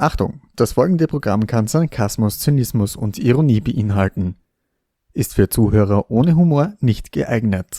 Achtung, das folgende Programm kann Sarkasmus, Zynismus und Ironie beinhalten. Ist für Zuhörer ohne Humor nicht geeignet.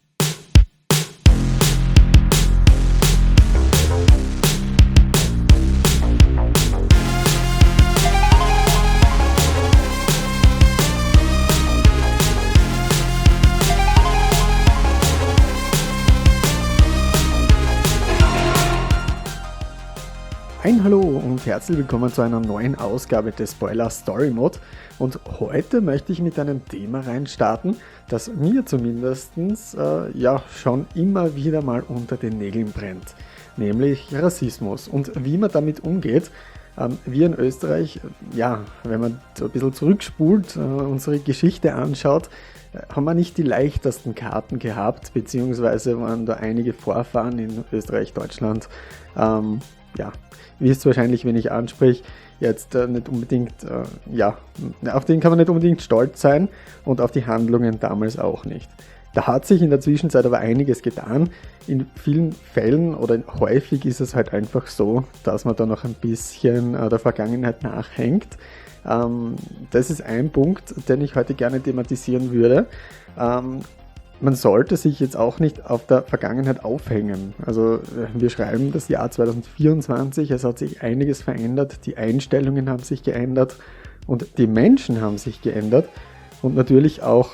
Ein Hallo und herzlich willkommen zu einer neuen Ausgabe des Spoiler Story Mode. Und heute möchte ich mit einem Thema reinstarten, das mir zumindest schon immer wieder mal unter den Nägeln brennt, nämlich Rassismus und wie man damit umgeht. Wir in Österreich, wenn man so ein bisschen zurückspult, unsere Geschichte anschaut, haben wir nicht die leichtesten Karten gehabt, beziehungsweise waren da einige Vorfahren in Österreich, Deutschland, wie es wahrscheinlich, wenn ich anspreche, jetzt nicht unbedingt, auf den kann man nicht unbedingt stolz sein und auf die Handlungen damals auch nicht. Da hat sich in der Zwischenzeit aber einiges getan. In vielen Fällen oder häufig ist es halt einfach so, dass man da noch ein bisschen der Vergangenheit nachhängt. Das ist ein Punkt, den ich heute gerne thematisieren würde. Man sollte sich jetzt auch nicht auf der Vergangenheit aufhängen. Also wir schreiben das Jahr 2024, es hat sich einiges verändert, die Einstellungen haben sich geändert und die Menschen haben sich geändert und natürlich auch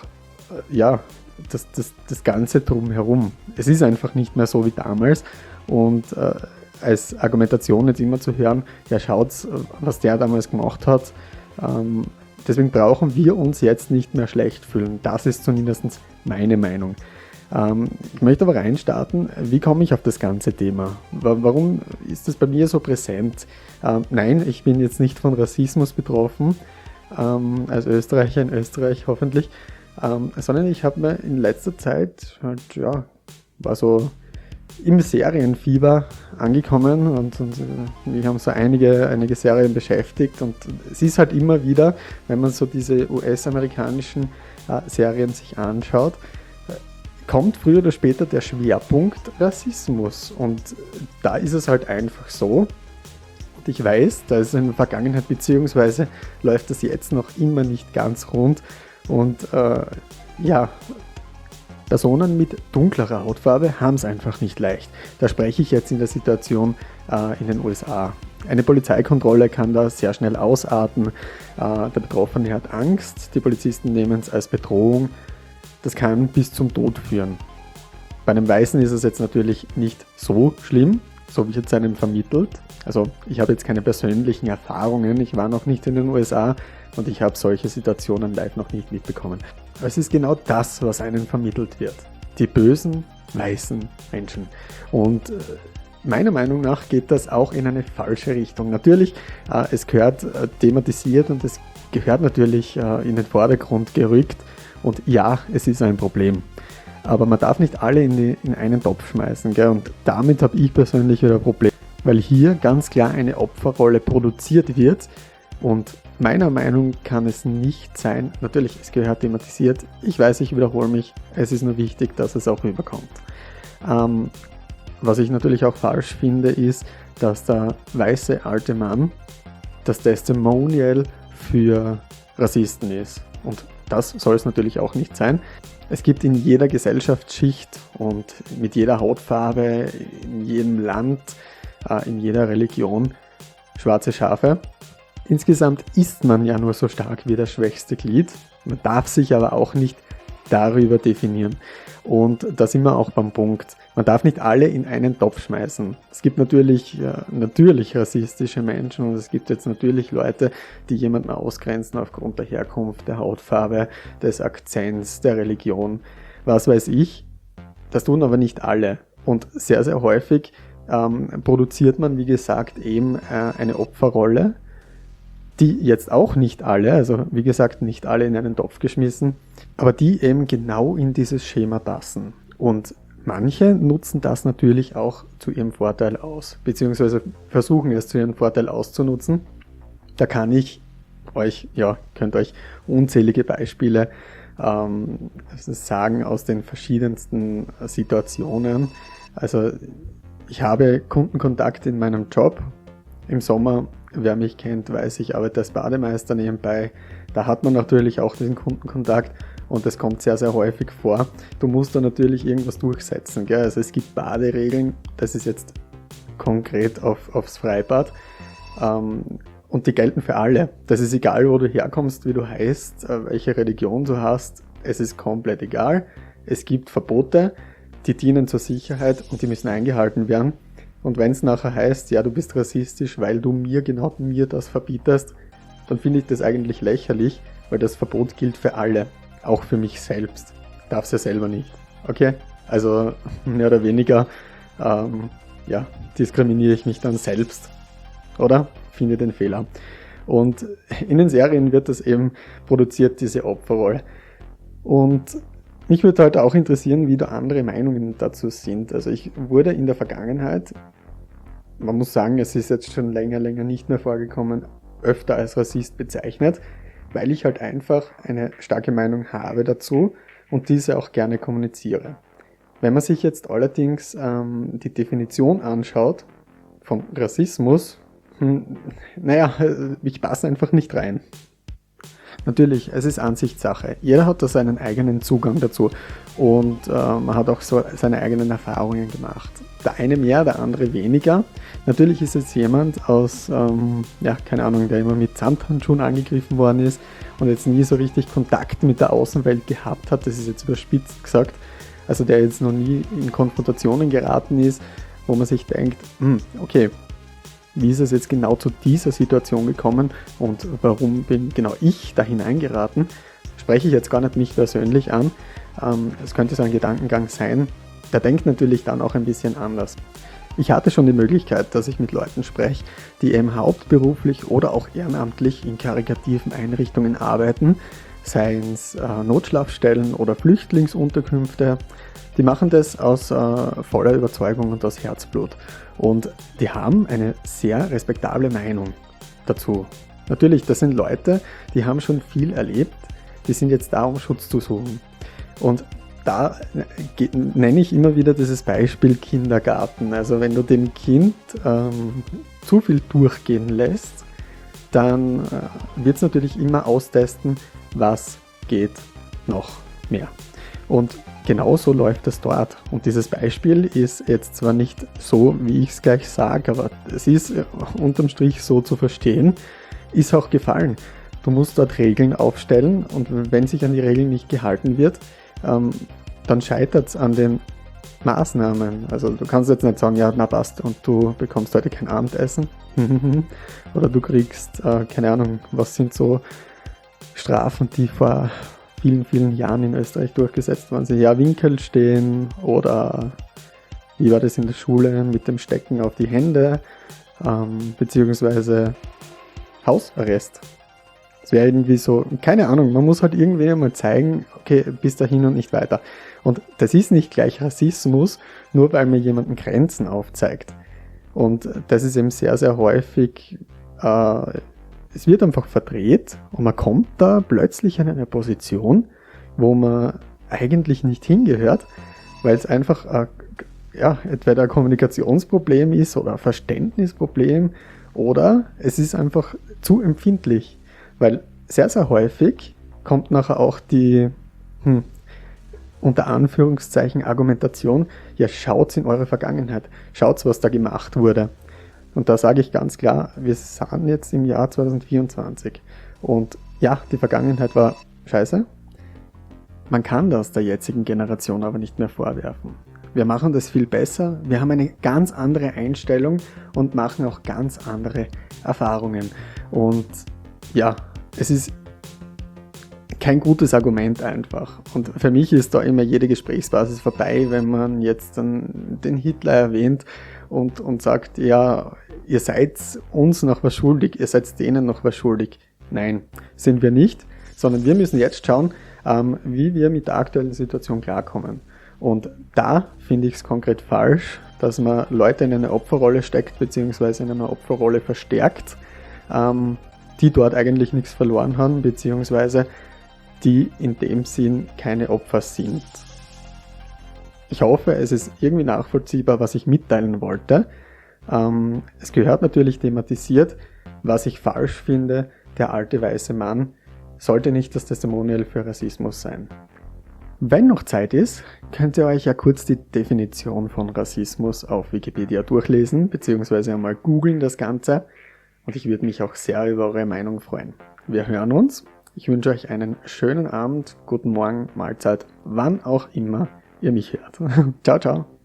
das Ganze drumherum. Es ist einfach nicht mehr so wie damals und als Argumentation jetzt immer zu hören, ja schaut's, was der damals gemacht hat, deswegen brauchen wir uns jetzt nicht mehr schlecht fühlen. Das ist zumindest meine Meinung. Ich möchte aber reinstarten, wie komme ich auf das ganze Thema? Warum ist das bei mir so präsent? Nein, ich bin jetzt nicht von Rassismus betroffen, als Österreicher in Österreich hoffentlich, sondern ich habe mir in letzter Zeit war so im Serienfieber angekommen und wir haben so einige Serien beschäftigt und es ist halt immer wieder, wenn man so diese US-amerikanischen Serien sich anschaut, kommt früher oder später der Schwerpunkt Rassismus und da ist es halt einfach so und ich weiß, da ist in der Vergangenheit beziehungsweise läuft das jetzt noch immer nicht ganz rund und Personen mit dunklerer Hautfarbe haben es einfach nicht leicht. Da spreche ich jetzt in der Situation in den USA. Eine Polizeikontrolle kann da sehr schnell ausarten. Der Betroffene hat Angst, die Polizisten nehmen es als Bedrohung. Das kann bis zum Tod führen. Bei einem Weißen ist es jetzt natürlich nicht so schlimm, so wie es einem vermittelt. Also ich habe jetzt keine persönlichen Erfahrungen, ich war noch nicht in den USA und ich habe solche Situationen live noch nicht mitbekommen. Es ist genau das, was einem vermittelt wird. Die bösen, weißen Menschen. Und meiner Meinung nach geht das auch in eine falsche Richtung. Natürlich, es gehört thematisiert und es gehört natürlich in den Vordergrund gerückt. Und ja, es ist ein Problem. Aber man darf nicht alle in einen Topf schmeißen. Gell? Und damit habe ich persönlich wieder ein Problem. Weil hier ganz klar eine Opferrolle produziert wird. Und meiner Meinung nach kann es nicht sein, natürlich, es gehört thematisiert, ich weiß, ich wiederhole mich, es ist nur wichtig, dass es auch rüberkommt. Was ich natürlich auch falsch finde, ist, dass der weiße alte Mann das Testimonial für Rassisten ist. Und das soll es natürlich auch nicht sein. Es gibt in jeder Gesellschaftsschicht und mit jeder Hautfarbe, in jedem Land, in jeder Religion schwarze Schafe. Insgesamt ist man ja nur so stark wie das schwächste Glied. Man darf sich aber auch nicht darüber definieren. Und da sind wir auch beim Punkt. Man darf nicht alle in einen Topf schmeißen. Es gibt natürlich rassistische Menschen und es gibt jetzt natürlich Leute, die jemanden ausgrenzen aufgrund der Herkunft, der Hautfarbe, des Akzents, der Religion, was weiß ich. Das tun aber nicht alle. Und sehr, sehr häufig produziert man, wie gesagt, eben eine Opferrolle, die jetzt auch nicht alle, also wie gesagt, nicht alle in einen Topf geschmissen, aber die eben genau in dieses Schema passen. Und manche nutzen das natürlich auch zu ihrem Vorteil aus, beziehungsweise versuchen es zu ihrem Vorteil auszunutzen. Da kann ich könnt euch unzählige Beispiele sagen aus den verschiedensten Situationen. Also ich habe Kundenkontakt in meinem Job. Im Sommer wer mich kennt, weiß, ich arbeite als Bademeister nebenbei. Da hat man natürlich auch diesen Kundenkontakt und das kommt sehr, sehr häufig vor. Du musst da natürlich irgendwas durchsetzen. Gell? Also es gibt Baderegeln, das ist jetzt konkret aufs Freibad. Und die gelten für alle. Das ist egal, wo du herkommst, wie du heißt, welche Religion du hast. Es ist komplett egal. Es gibt Verbote, die dienen zur Sicherheit und die müssen eingehalten werden. Und wenn es nachher heißt, ja, du bist rassistisch, weil du mir das verbietest, dann finde ich das eigentlich lächerlich, weil das Verbot gilt für alle. Auch für mich selbst. Ich darf es ja selber nicht. Okay? Also mehr oder weniger diskriminiere ich mich dann selbst. Oder? Finde den Fehler. Und in den Serien wird das eben produziert, diese Opferrolle. Und mich würde halt auch interessieren, wie da andere Meinungen dazu sind. Also ich wurde in der Vergangenheit, man muss sagen, es ist jetzt schon länger nicht mehr vorgekommen, öfter als Rassist bezeichnet, weil ich halt einfach eine starke Meinung habe dazu und diese auch gerne kommuniziere. Wenn man sich jetzt allerdings die Definition anschaut von Rassismus, ich passe einfach nicht rein. Natürlich, es ist Ansichtssache. Jeder hat da seinen eigenen Zugang dazu und man hat auch so seine eigenen Erfahrungen gemacht. Der eine mehr, der andere weniger. Natürlich ist es jemand aus, keine Ahnung, der immer mit Samthandschuhen angegriffen worden ist und jetzt nie so richtig Kontakt mit der Außenwelt gehabt hat. Das ist jetzt überspitzt gesagt. Also der jetzt noch nie in Konfrontationen geraten ist, wo man sich denkt, okay, wie ist es jetzt genau zu dieser Situation gekommen und warum bin genau ich da hineingeraten, spreche ich jetzt gar nicht mich persönlich an. Es könnte so ein Gedankengang sein, der denkt natürlich dann auch ein bisschen anders. Ich hatte schon die Möglichkeit, dass ich mit Leuten spreche, die eben hauptberuflich oder auch ehrenamtlich in karitativen Einrichtungen arbeiten, seien es Notschlafstellen oder Flüchtlingsunterkünfte. Die machen das aus voller Überzeugung und aus Herzblut. Und die haben eine sehr respektable Meinung dazu. Natürlich, das sind Leute, die haben schon viel erlebt, die sind jetzt da, um Schutz zu suchen. Und da nenne ich immer wieder dieses Beispiel Kindergarten. Also wenn du dem Kind zu viel durchgehen lässt, dann wird es natürlich immer austesten, was geht noch mehr. Und genauso läuft es dort. Und dieses Beispiel ist jetzt zwar nicht so, wie ich es gleich sage, aber es ist unterm Strich so zu verstehen, ist auch gefallen. Du musst dort Regeln aufstellen und wenn sich an die Regeln nicht gehalten wird, dann scheitert es an den Maßnahmen. Also du kannst jetzt nicht sagen, ja, na passt und du bekommst heute kein Abendessen. Oder du kriegst, keine Ahnung, was sind so Strafen, die vor vielen Jahren in Österreich durchgesetzt worden sind. Ja, Winkel stehen oder wie war das in der Schule mit dem Stecken auf die Hände, beziehungsweise Hausarrest. Das wäre irgendwie so, keine Ahnung, man muss halt irgendwie mal zeigen, okay, bis dahin und nicht weiter. Und das ist nicht gleich Rassismus, nur weil mir jemand Grenzen aufzeigt. Und das ist eben sehr, sehr häufig, es wird einfach verdreht und man kommt da plötzlich in eine Position, wo man eigentlich nicht hingehört, weil es einfach entweder ein Kommunikationsproblem ist oder ein Verständnisproblem oder es ist einfach zu empfindlich. Weil sehr, sehr häufig kommt nachher auch die, unter Anführungszeichen, Argumentation, ja, schaut's in eure Vergangenheit, schaut's, was da gemacht wurde. Und da sage ich ganz klar, wir sind jetzt im Jahr 2024 und ja, die Vergangenheit war scheiße. Man kann das der jetzigen Generation aber nicht mehr vorwerfen. Wir machen das viel besser, wir haben eine ganz andere Einstellung und machen auch ganz andere Erfahrungen. Und ja, es ist kein gutes Argument einfach. Und für mich ist da immer jede Gesprächsbasis vorbei, wenn man jetzt dann den Hitler erwähnt und sagt, ja, ihr seid uns noch was schuldig, ihr seid denen noch was schuldig. Nein, sind wir nicht, sondern wir müssen jetzt schauen, wie wir mit der aktuellen Situation klarkommen. Und da finde ich es konkret falsch, dass man Leute in eine Opferrolle steckt, beziehungsweise in einer Opferrolle verstärkt, die dort eigentlich nichts verloren haben, beziehungsweise die in dem Sinn keine Opfer sind. Ich hoffe, es ist irgendwie nachvollziehbar, was ich mitteilen wollte. Es gehört natürlich thematisiert. Was ich falsch finde, der alte weiße Mann sollte nicht das Testimonial für Rassismus sein. Wenn noch Zeit ist, könnt ihr euch ja kurz die Definition von Rassismus auf Wikipedia durchlesen, beziehungsweise einmal googeln das Ganze. Und ich würde mich auch sehr über eure Meinung freuen. Wir hören uns. Ich wünsche euch einen schönen Abend, guten Morgen, Mahlzeit, wann auch immer ihr mich hört. Ciao, ciao.